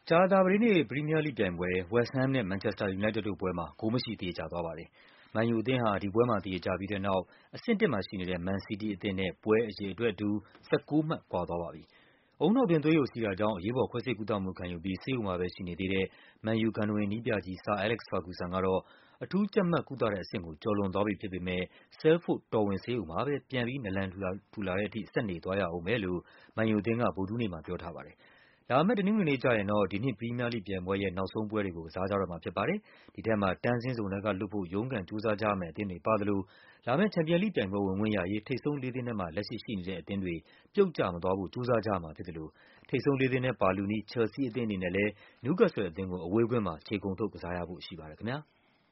ကြာသပတေးနေ့ ပရီးမီးယားလိဂ်ပြိုင်ပွဲ ဝက်စ်ဟမ်းမ်နဲ့ မန်ချက်စတာ ယူနိုက်တက်တို့ပွဲမှာ ဂိုးမရှိ သရေကျသွားပါတယ်။ မန်ယူအသင်းဟာ ဒီပွဲမှာ သရေကျပြီးတဲ့နောက် အဆင့် 1 မှာရှိနေတဲ့ မန်စီးတီးအသင်းနဲ့ ပွဲအရေအတွက်တူ ၁၉ မှတ်ကွာသွားပါပြီ။ ဦးနှောက်တွင်း သွေးယိုစီးတာကြောင့် အရေးပေါ် ခွဲစိတ်ကုသမှုခံယူပြီး ဆေးရုံမှာပဲရှိနေသေးတဲ့ မန်ယူ ဂန္ထဝင်နည်းပြကြီး ဆာ အဲလက်စ် ဖာဂူဆန်ကတော့ အထူးကြပ်မတ်ကုသတဲ့အဆင့်ကို ကျော်လွန်သွားပြီဖြစ်ပေမဲ့ Salford တော်ဝင်ဆေးရုံမှာပဲ ပြန်ပြီး နာလန်ထူလာတဲ့အထိ ဆက်နေသွားရဦးမယ်လို့ မန်ယူအသင်းက ဗုဒ္ဓဟူးနေ့မှာ ပြောထားပါတယ်။ လာမယ့် တနင်္ဂနွေနေ့ကျရင်တော့ ဒီနှစ် ပရီးမီးယားလိဂ်ပြိုင်ပွဲရဲ့ နောက်ဆုံးပွဲတွေကို ကစားကြတော့မှာဖြစ်ပါတယ်။ ဒီထဲမှာ တန်းဆင်းဇုံထဲကလွတ်ဖို့ ရုန်းကန်ကြိုးစားကြရမယ့် အသင်းတွေပါသလို လာမယ့် ချန်ပီယံလိဂ်ပြိုင်ပွဲ ဝင်ခွင့်ရရေး ထိပ်ဆုံးလေးသင်းထဲမှာ လက်ရှိရှိနေတဲ့အသင်းတွေ ပြုတ်ကျမသွားဖို့ ကြိုးစားကြရမှာဖြစ်သလို ထိပ်ဆုံးလေးသင်းထဲပါလုနီး ချယ်လ်ဆီးအသင်းအနေနဲ့လည်း နယူးကက်ဆယ်လ်အသင်းကို အဝေးကွင်းမှာ ခြေကုန်ထုတ် ကစားရဖို့ရှိပါတယ်ခင်ဗျား။